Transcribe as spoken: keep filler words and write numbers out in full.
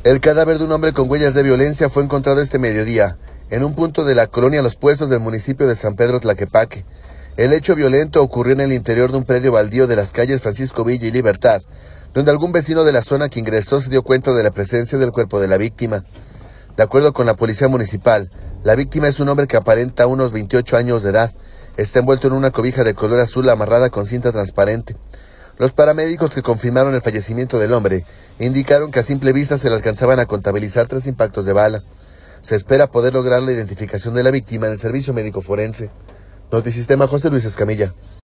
El cadáver de un hombre con huellas de violencia fue encontrado este mediodía, en un punto de la colonia Los Puestos del municipio de San Pedro Tlaquepaque. El hecho violento ocurrió en el interior de un predio baldío de las calles Francisco Villa y Libertad, donde algún vecino de la zona que ingresó se dio cuenta de la presencia del cuerpo de la víctima. De acuerdo con la policía municipal, la víctima es un hombre que aparenta unos veintiocho años de edad. Está envuelto en una cobija de color azul amarrada con cinta transparente. Los paramédicos que confirmaron el fallecimiento del hombre indicaron que a simple vista se le alcanzaban a contabilizar tres impactos de bala. Se espera poder lograr la identificación de la víctima en el servicio médico forense. Notisistema, José Luis Escamilla.